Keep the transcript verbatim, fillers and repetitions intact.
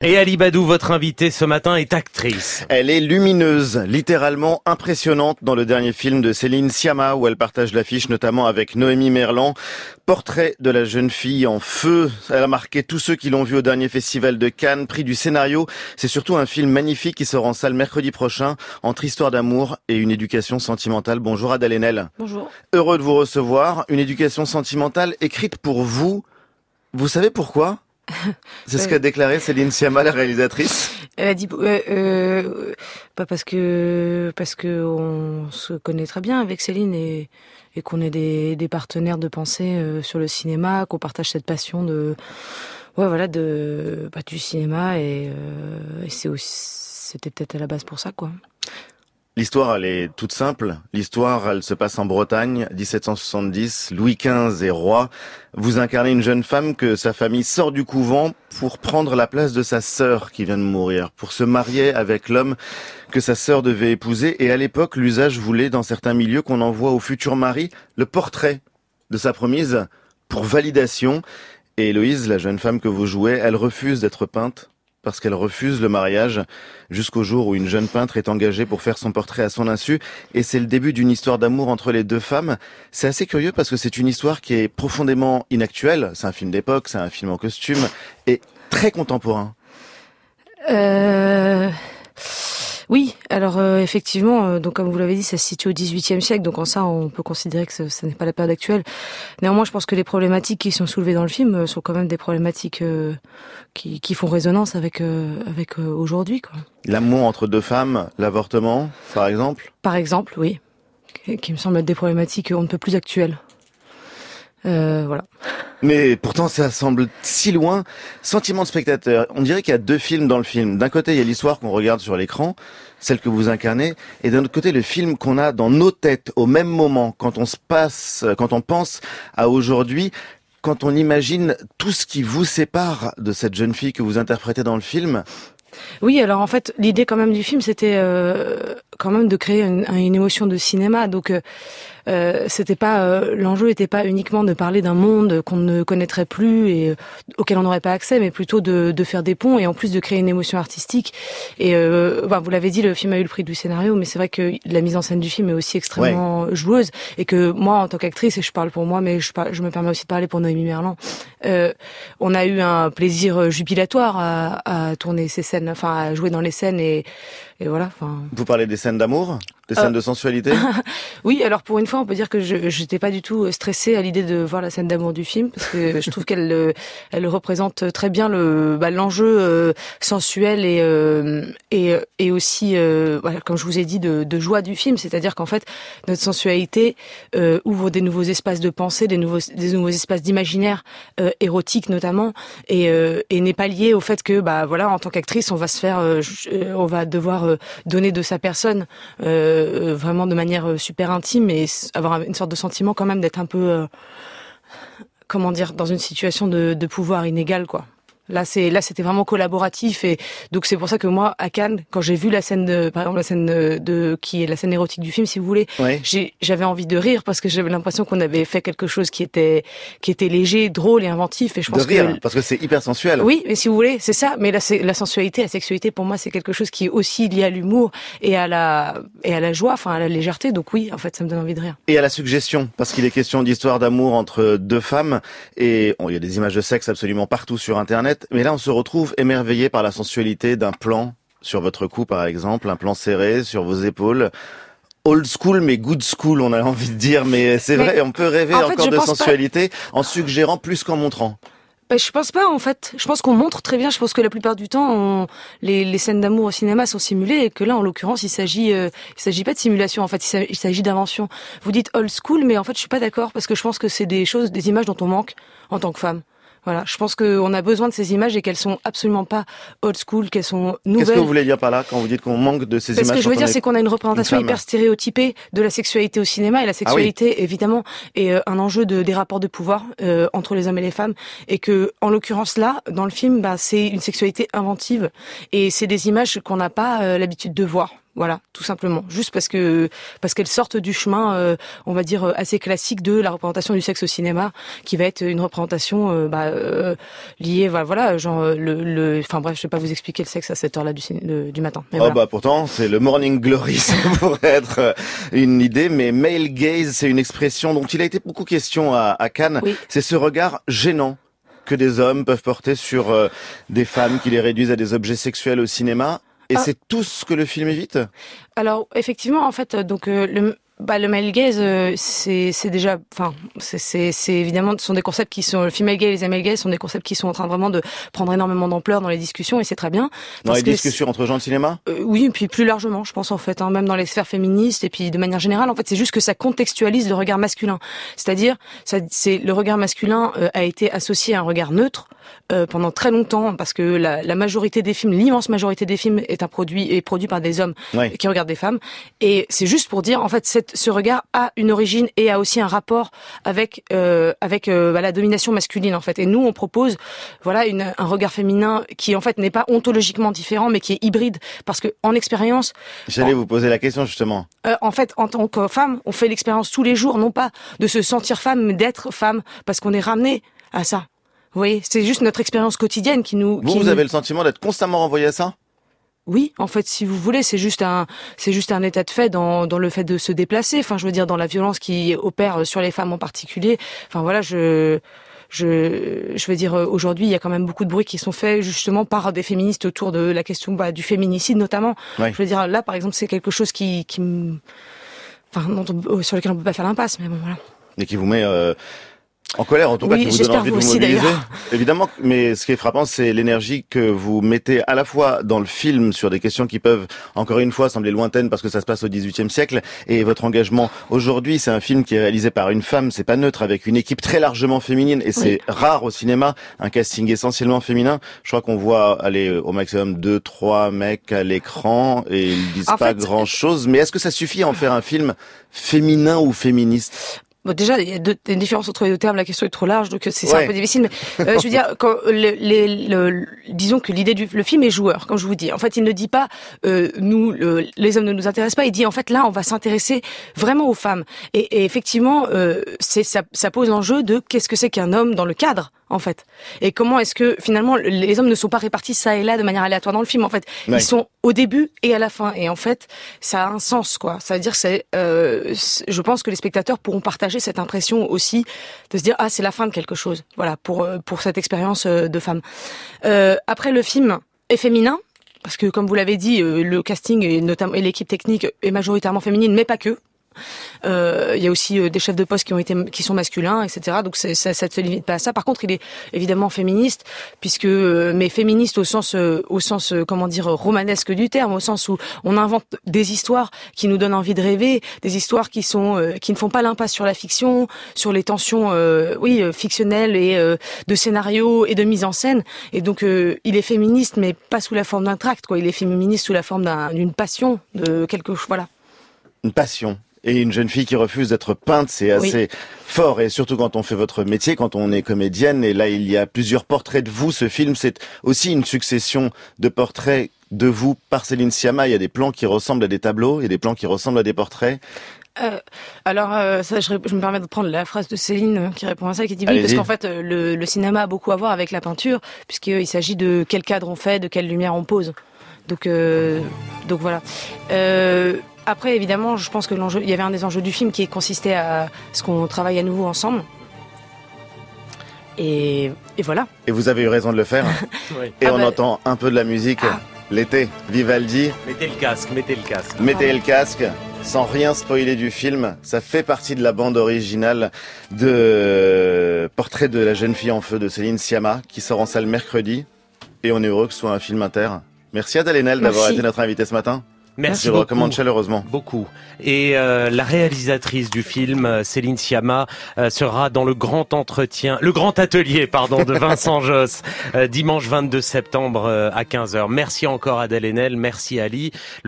Et Ali Badou, votre invitée ce matin, est actrice. Elle est lumineuse, littéralement impressionnante dans le dernier film de Céline Sciamma, où elle partage l'affiche notamment avec Noémie Merlan. Portrait de la jeune fille en feu. Elle a marqué tous ceux qui l'ont vu au dernier festival de Cannes. Prix du scénario. C'est surtout un film magnifique qui sort en salle mercredi prochain, entre histoire d'amour et une éducation sentimentale. Bonjour Adèle Haenel. Bonjour. Heureux de vous recevoir. Une éducation sentimentale écrite pour vous. Vous savez pourquoi ? C'est ce qu'a déclaré Céline Sciamma, la réalisatrice. Elle a dit euh, euh, pas parce que parce que on se connaît très bien avec Céline et, et qu'on est des, des partenaires de pensée euh, sur le cinéma, qu'on partage cette passion de ouais voilà de bah, du cinéma et, euh, et c'est aussi c'était peut-être à la base pour ça quoi. L'histoire, elle est toute simple. L'histoire, elle se passe en Bretagne, dix-sept cent soixante-dix. Louis quinze est roi. Vous incarnez une jeune femme que sa famille sort du couvent pour prendre la place de sa sœur qui vient de mourir, pour se marier avec l'homme que sa sœur devait épouser. Et à l'époque, l'usage voulait, dans certains milieux, qu'on envoie au futur mari le portrait de sa promise pour validation. Et Héloïse, la jeune femme que vous jouez, elle refuse d'être peinte, parce qu'elle refuse le mariage, jusqu'au jour où une jeune peintre est engagée pour faire son portrait à son insu. Et c'est le début d'une histoire d'amour entre les deux femmes. C'est assez curieux parce que c'est une histoire qui est profondément inactuelle. C'est un film d'époque, c'est un film en costume, et très contemporain. Euh... Oui, alors euh, effectivement, euh, donc comme vous l'avez dit, ça se situe au dix-huitième siècle, donc en ça on peut considérer que ce, ce n'est pas la période actuelle. Néanmoins, je pense que les problématiques qui sont soulevées dans le film euh, sont quand même des problématiques euh, qui, qui font résonance avec euh, avec euh, aujourd'hui, quoi. L'amour entre deux femmes, l'avortement, par exemple. Par exemple, oui, qui, qui me semblent être des problématiques on ne peut plus actuelles. Euh, voilà. Mais pourtant, ça semble si loin. Sentiment de spectateur. On dirait qu'il y a deux films dans le film. D'un côté, il y a l'histoire qu'on regarde sur l'écran, celle que vous incarnez, et d'un autre côté, le film qu'on a dans nos têtes au même moment, quand on se passe, quand on pense à aujourd'hui, quand on imagine tout ce qui vous sépare de cette jeune fille que vous interprétez dans le film. Oui, alors en fait, l'idée quand même du film, c'était euh, quand même de créer une, une émotion de cinéma. Donc, euh, euh, c'était pas euh, l'enjeu était pas uniquement de parler d'un monde qu'on ne connaîtrait plus et euh, auquel on n'aurait pas accès, mais plutôt de, de faire des ponts et en plus de créer une émotion artistique. Et euh, bah, vous l'avez dit, le film a eu le prix du scénario, mais c'est vrai que la mise en scène du film est aussi extrêmement ouais. joueuse et que moi, en tant qu'actrice, et je parle pour moi, mais je, parle, je me permets aussi de parler pour Noémie Merlan, euh, on a eu un plaisir jubilatoire à, à tourner ces scènes, enfin à jouer dans les scènes et, et voilà. Enfin. Vous parlez des scènes d'amour, des scènes euh... de sensualité. Oui, alors pour une fois, on peut dire que je j'étais pas du tout stressée à l'idée de voir la scène d'amour du film parce que je trouve qu'elle elle représente très bien le bah, l'enjeu euh, sensuel et euh, et et aussi euh, voilà, comme je vous ai dit de, de joie du film, c'est-à-dire qu'en fait notre sensualité euh, ouvre des nouveaux espaces de pensée, des nouveaux des nouveaux espaces d'imaginaire euh, érotique notamment et euh, et n'est pas lié au fait que bah voilà en tant qu'actrice on va se faire euh, on va devoir euh, donner de sa personne euh, vraiment de manière super intime et avoir une sorte de sentiment quand même d'être un peu, euh, comment dire, dans une situation de, de pouvoir inégal, quoi. Là, c'est là, c'était vraiment collaboratif et donc c'est pour ça que moi, à Cannes, quand j'ai vu la scène de, par exemple la scène de, de qui est la scène érotique du film, si vous voulez, ouais. j'ai, j'avais envie de rire parce que j'avais l'impression qu'on avait fait quelque chose qui était, qui était léger, drôle et inventif. Et je pense de rire, que parce que c'est hyper sensuel. Oui, mais si vous voulez, c'est ça. Mais la, la sensualité, la sexualité, pour moi, c'est quelque chose qui est aussi lié à l'humour et à la et à la joie, enfin à la légèreté. Donc oui, en fait, ça me donne envie de rire. Et à la suggestion, parce qu'il est question d'histoire d'amour entre deux femmes et bon, il y a des images de sexe absolument partout sur Internet. Mais là, on se retrouve émerveillé par la sensualité d'un plan sur votre cou, par exemple, un plan serré sur vos épaules. Old school, mais good school, on a envie de dire. Mais c'est mais vrai, on peut rêver en fait, encore de sensualité pas... en suggérant plus qu'en montrant. Ben, je pense pas en fait. Je pense qu'on montre très bien. Je pense que la plupart du temps, on... les, les scènes d'amour au cinéma sont simulées et que là, en l'occurrence, il s'agit, euh, il s'agit pas de simulation. En fait, il s'agit d'invention. Vous dites old school, mais en fait, je suis pas d'accord parce que je pense que c'est des choses, des images dont on manque en tant que femme. Voilà, je pense qu'on a besoin de ces images et qu'elles sont absolument pas old school, qu'elles sont nouvelles. Qu'est-ce que vous voulez dire par là quand vous dites qu'on manque de ces Parce images? Ce que je veux dire, c'est qu'on a une représentation hyper stéréotypée de la sexualité au cinéma et la sexualité, ah oui. évidemment, est euh, un enjeu de des rapports de pouvoir euh, entre les hommes et les femmes et que, en l'occurrence là, dans le film, bah, c'est une sexualité inventive et c'est des images qu'on n'a pas euh, l'habitude de voir. Voilà, tout simplement. Juste parce que parce qu'elles sortent du chemin, euh, on va dire assez classique de la représentation du sexe au cinéma, qui va être une représentation euh, bah, euh, liée, voilà, voilà, genre le, le, enfin bref, je vais pas vous expliquer le sexe à cette heure-là du, du, du matin. Mais oh voilà. bah pourtant, c'est le Morning Glory, ça pourrait être une idée. Mais male gaze, c'est une expression dont il a été beaucoup question à, à Cannes. Oui. C'est ce regard gênant que des hommes peuvent porter sur euh, des femmes qui les réduisent à des objets sexuels au cinéma. Et ah. c'est tout ce que le film évite ? Alors effectivement, en fait, donc euh, le bah le male gaze, euh, c'est c'est déjà, enfin c'est c'est c'est évidemment, ce sont des concepts qui sont, le female gaze et les male gaze sont des concepts qui sont en train vraiment de prendre énormément d'ampleur dans les discussions, et c'est très bien. Dans les discussions entre gens de cinéma ? euh, Oui, et puis plus largement, je pense en fait, hein, même dans les sphères féministes et puis de manière générale, en fait, c'est juste que ça contextualise le regard masculin. C'est-à-dire, ça, c'est le regard masculin euh, a été associé à un regard neutre. Euh, pendant très longtemps, parce que la, la majorité des films, l'immense majorité des films est un produit est produit par des hommes oui. qui regardent des femmes, et c'est juste pour dire en fait cette, ce regard a une origine et a aussi un rapport avec euh, avec euh, bah, la domination masculine en fait. Et nous on propose voilà une, un regard féminin qui en fait n'est pas ontologiquement différent, mais qui est hybride, parce que en expérience. J'allais en, vous poser la question justement. Euh, en fait, en tant que femme, on fait l'expérience tous les jours, non pas de se sentir femme, mais d'être femme, parce qu'on est ramené à ça. Vous voyez, c'est juste notre expérience quotidienne qui nous... Vous, qui vous nous... avez le sentiment d'être constamment renvoyé à ça ? Oui, en fait, si vous voulez, c'est juste un, c'est juste un état de fait dans, dans le fait de se déplacer. Enfin, je veux dire, dans la violence qui opère sur les femmes en particulier. Enfin, voilà, je, je, je veux dire, aujourd'hui, il y a quand même beaucoup de bruit qui sont faits justement par des féministes autour de la question bah, du féminicide notamment. Oui. Je veux dire, là, par exemple, c'est quelque chose qui, qui me, enfin, dont on, sur lequel on peut pas faire l'impasse, mais bon, voilà. Et qui vous met euh, en colère, en tout cas, oui, qui vous donne envie de vous aussi, mobiliser. d'ailleurs. Évidemment, mais ce qui est frappant, c'est l'énergie que vous mettez à la fois dans le film sur des questions qui peuvent, encore une fois, sembler lointaines parce que ça se passe au dix-huitième siècle, et votre engagement aujourd'hui. C'est un film qui est réalisé par une femme, c'est pas neutre, avec une équipe très largement féminine, et c'est oui. rare au cinéma, un casting essentiellement féminin. Je crois qu'on voit aller au maximum deux, trois mecs à l'écran, et ils disent en pas fait, grand chose. Mais est-ce que ça suffit à en faire un film féminin ou féministe ? Bon, déjà, il y a deux, une différence entre les deux termes. La question est trop large, donc c'est ouais. un peu difficile. Mais euh, je veux dire, quand le, les, le, disons que l'idée du le film est joueur, comme je vous dis. En fait, il ne dit pas euh, nous, le, les hommes ne nous intéressent pas. Il dit en fait là, on va s'intéresser vraiment aux femmes. Et, et effectivement, euh, c'est ça, ça pose l'enjeu de qu'est-ce que c'est qu'un homme dans le cadre, en fait. Et comment est-ce que finalement les hommes ne sont pas répartis ça et là de manière aléatoire dans le film. En fait, ouais. ils sont au début et à la fin. Et en fait, ça a un sens, quoi. Ça veut dire, c'est, euh, je pense que les spectateurs pourront partager cette impression aussi de se dire ah c'est la fin de quelque chose, voilà, pour pour cette expérience de femme. Euh, après, le film est féminin parce que comme vous l'avez dit, le casting et notamment et l'équipe technique est majoritairement féminine, mais pas que. Euh, il y a aussi euh, des chefs de poste qui ont été qui sont masculins, et cetera. Donc c'est, ça, ça ne se limite pas à ça. Par contre, il est évidemment féministe, puisque euh, mais féministe au sens euh, au sens euh, comment dire romanesque du terme, au sens où on invente des histoires qui nous donnent envie de rêver, des histoires qui sont euh, qui ne font pas l'impasse sur la fiction, sur les tensions euh, oui euh, fictionnelles et euh, de scénario et de mise en scène. Et donc euh, il est féministe, mais pas sous la forme d'un tract, quoi. Il est féministe sous la forme d'un, d'une passion, de quelque chose, voilà. Une passion. Et une jeune fille qui refuse d'être peinte, c'est assez oui. fort. Et surtout quand on fait votre métier, quand on est comédienne. Et là, il y a plusieurs portraits de vous. Ce film, c'est aussi une succession de portraits de vous par Céline Sciamma. Il y a des plans qui ressemblent à des tableaux, il y a des plans qui ressemblent à des portraits. Euh, alors, euh, ça, je, je me permets de prendre la phrase de Céline euh, qui répond à ça, qui dit oui, Allez-y. Parce qu'en fait, euh, le, le cinéma a beaucoup à voir avec la peinture, puisqu'il s'agit de quel cadre on fait, de quelle lumière on pose. Donc, euh, donc voilà. Euh, Après, évidemment, je pense que l'enjeu, il y avait un des enjeux du film qui consistait à ce qu'on travaille à nouveau ensemble. Et, et voilà. Et vous avez eu raison de le faire. oui. Et ah on bah... entend un peu de la musique. Ah. L'été, Vivaldi. Mettez le casque, mettez le casque. Mettez le casque. Sans rien spoiler du film, ça fait partie de la bande originale de Portrait de la jeune fille en feu de Céline Sciamma, qui sort en salle mercredi. Et on est heureux que ce soit un film inter. Merci Adèle Haenel d'avoir été notre invitée ce matin. Merci Je beaucoup. recommande chaleureusement. Beaucoup. Et euh, la réalisatrice du film, Céline Sciamma, euh, sera dans le grand entretien, le grand atelier, pardon, de Vincent Josse, euh, dimanche vingt-deux septembre euh, à quinze heures. Merci encore Adèle Haenel, merci Ali.